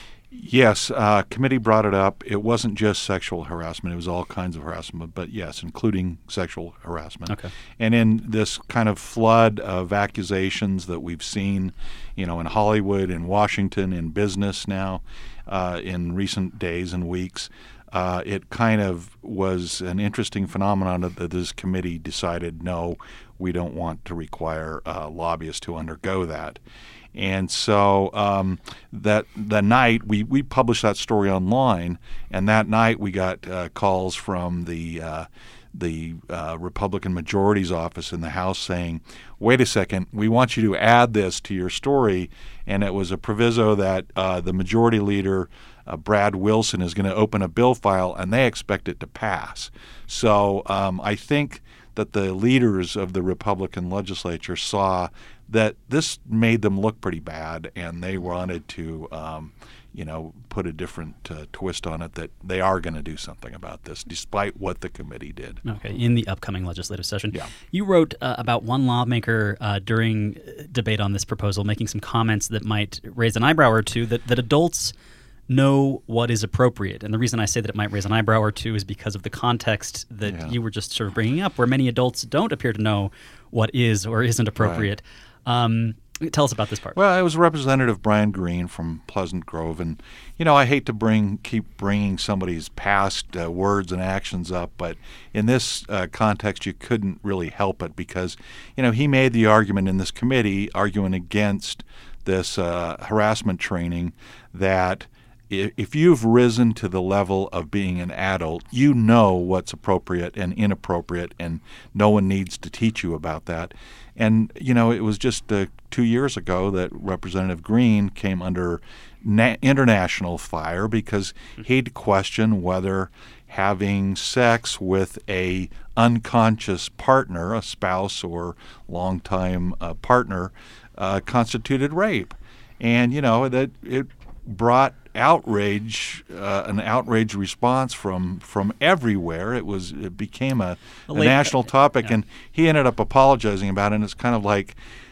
Yes, uh, committee brought it up. It wasn't just sexual harassment. It was all kinds of harassment, but yes, including sexual harassment. Okay. And in this kind of flood of accusations that we've seen, you know, in Hollywood, in Washington, in business now, uh, in recent days and weeks, uh, it kind of was an interesting phenomenon that this committee decided, no, we don't want to require uh, lobbyists to undergo that. And so um, that the night we, we published that story online, and that night we got uh, calls from the uh, the uh, Republican majority's office in the House saying, "Wait a second, we want you to add this to your story." And it was a proviso that uh, the majority leader, uh, Brad Wilson, is going to open a bill file, and they expect it to pass. So um, I think that the leaders of the Republican legislature saw that this made them look pretty bad, and they wanted to, um, you know, put a different uh, twist on it, that they are going to do something about this, despite what the committee did. Okay, in the upcoming legislative session. Yeah. You wrote uh, about one lawmaker uh, during debate on this proposal making some comments that might raise an eyebrow or two, that, that adults know what is appropriate. And the reason I say that it might raise an eyebrow or two is because of the context that Yeah. you were just sort of bringing up, where many adults don't appear to know what is or isn't appropriate. Um, tell us about this part. Well, it was Representative Brian Green from Pleasant Grove, and you know I hate to bring keep bringing somebody's past uh, words and actions up, but in this uh, context, you couldn't really help it because you know he made the argument in this committee, arguing against this uh, harassment training, that if you've risen to the level of being an adult, you know what's appropriate and inappropriate, and no one needs to teach you about that. And, you know, it was just uh, two years ago that Representative Green came under na- international fire because he'd questioned whether having sex with a unconscious partner, a spouse or longtime uh, partner, uh, constituted rape. And, you know, that it brought outrage, uh, an outrage response from from everywhere. It was it became a, a Late, national topic, yeah. and he ended up apologizing about it. And it's kind of like,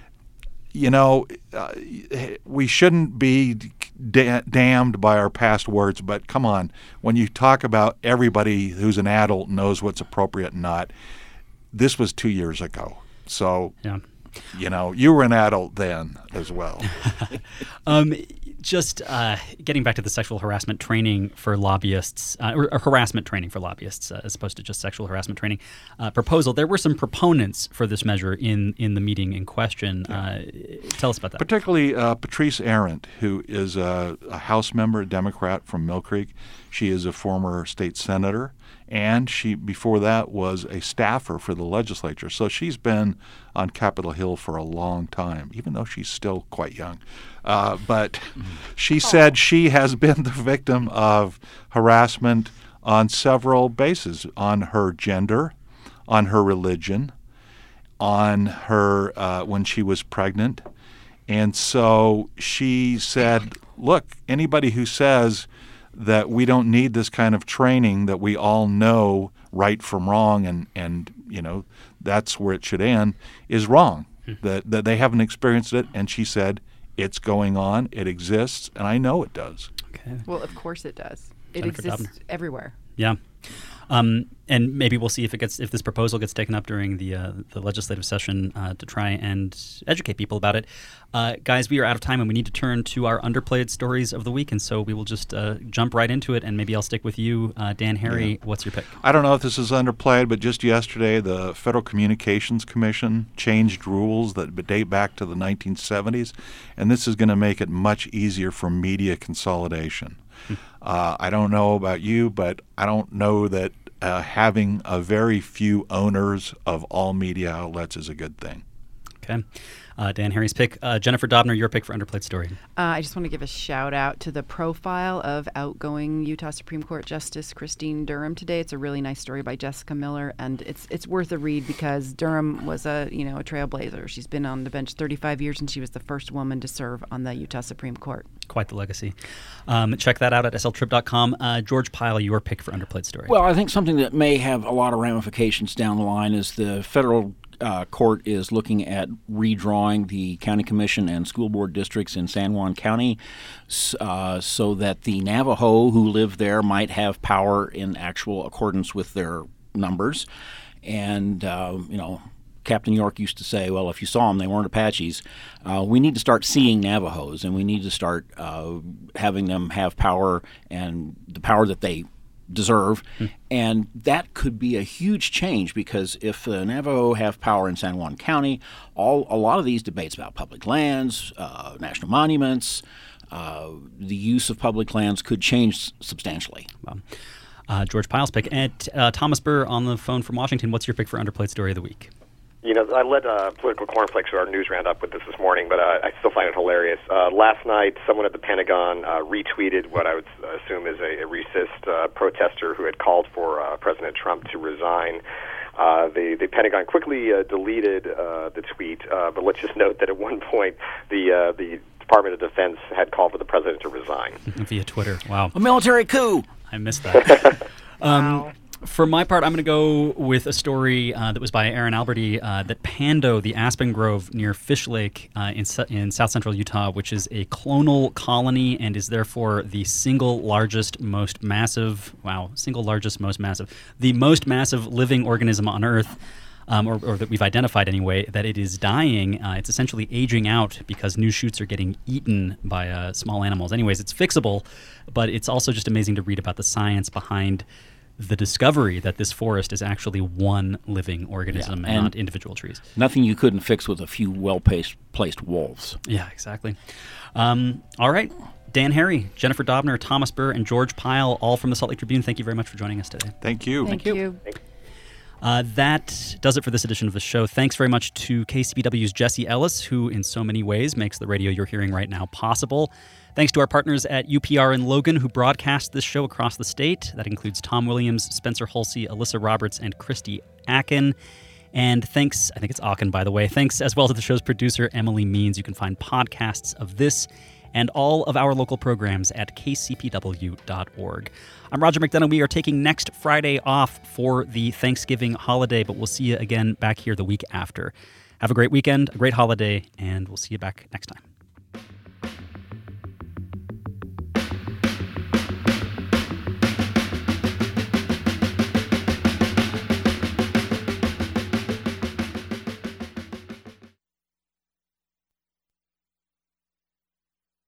you know, uh, we shouldn't be da- damned by our past words, but come on, when you talk about everybody who's an adult knows what's appropriate and not, this was two years ago. So, Yeah. you know, you were an adult then as well. Um, just uh, getting back to the sexual harassment training for lobbyists, uh, or, or harassment training for lobbyists, uh, as opposed to just sexual harassment training uh, proposal. There were some proponents for this measure in, in the meeting in question. Uh, tell us about that. Particularly uh, Patrice Arendt, who is a, a House member, a Democrat from Mill Creek. She is a former state senator, and she before that was a staffer for the legislature. So she's been on Capitol Hill for a long time, even though she's still quite young. Uh, but she said she has been the victim of harassment on several bases: on her gender, on her religion, on her uh, when she was pregnant. And so she said, look, anybody who says that we don't need this kind of training, that we all know right from wrong, and, and you know, that's where it should end, is wrong, that, that they haven't experienced it. And she said, it's going on, it exists, and I know it does. Okay. Well, of course it does. It Jennifer exists Doudna. everywhere. Yeah. Um, and maybe we'll see if it gets if this proposal gets taken up during the uh, the legislative session uh, to try and educate people about it. Uh, guys, we are out of time, and we need to turn to our underplayed stories of the week, and so we will just uh, jump right into it. And maybe I'll stick with you, uh, Dan Harry. Yeah. What's your pick? I don't know if this is underplayed, but just yesterday the Federal Communications Commission changed rules that date back to the nineteen seventies, and this is going to make it much easier for media consolidation. Uh, I don't know about you, but I don't know that uh, having a very few owners of all media outlets is a good thing. Okay. Uh, Dan Harry's pick. Uh, Jennifer Dobner, your pick for Underplayed Story. Uh, I just want to give a shout out to the profile of outgoing Utah Supreme Court Justice Christine Durham today. It's a really nice story by Jessica Miller, and it's it's worth a read because Durham was a you know a trailblazer. She's been on the bench thirty-five years, and she was the first woman to serve on the Utah Supreme Court. Quite the legacy. Um, check that out at S L trip dot com. Uh, George Pyle, your pick for Underplayed Story. Well, I think something that may have a lot of ramifications down the line is the federal uh, court is looking at redrawing the county commission and school board districts in San Juan County uh, so that the Navajo who live there might have power in actual accordance with their numbers. And, uh, you know, Captain York used to say, well, if you saw them, they weren't Apaches. Uh, we need to start seeing Navajos, and we need to start uh, having them have power and the power that they deserve. Hmm. And that could be a huge change because if the Navajo have power in San Juan County, all a lot of these debates about public lands, uh, national monuments, uh, the use of public lands could change substantially. Wow. Uh, George Pyle's pick. And uh, Thomas Burr on the phone from Washington. What's your pick for Underplayed Story of the Week? You know, I led uh, Political Cornflakes to our news roundup with this this morning, but uh, I still find it hilarious. Uh, last night, someone at the Pentagon uh, retweeted what I would assume is a, a racist uh, protester who had called for uh, President Trump to resign. Uh, the, the Pentagon quickly uh, deleted uh, the tweet, uh, but let's just note that at one point the uh, the Department of Defense had called for the president to resign. Via Twitter. Wow. A military coup! I missed that. um, Wow. For my part, I'm going to go with a story uh, that was by Aaron Alberti uh, that Pando, the aspen grove near Fish Lake uh, in, in south central Utah, which is a clonal colony and is therefore the single largest, most massive, wow, single largest, most massive, the most massive living organism on Earth. Um, or, or that we've identified anyway, that it is dying. Uh, it's essentially aging out because new shoots are getting eaten by uh, small animals. Anyways, it's fixable, but it's also just amazing to read about the science behind the discovery that this forest is actually one living organism Yeah, and, and not individual trees. Nothing you couldn't fix with a few well-placed placed wolves. Yeah, exactly. Um, all right. Dan Harry, Jennifer Dobner, Thomas Burr, and George Pyle, all from the Salt Lake Tribune. Thank you very much for joining us today. Thank you. Thank, you. Uh, that does it for this edition of the show. Thanks very much to K C B W's Jesse Ellis, who in so many ways makes the radio you're hearing right now possible. Thanks to our partners at U P R in Logan, who broadcast this show across the state. That includes Tom Williams, Spencer Hulsey, Alyssa Roberts, and Christy Akin. And thanks, I think it's Akin, by the way. Thanks as well to the show's producer, Emily Means. You can find podcasts of this and all of our local programs at k c p w dot org. I'm Roger McDonough. We are taking next Friday off for the Thanksgiving holiday, but we'll see you again back here the week after. Have a great weekend, a great holiday, and we'll see you back next time.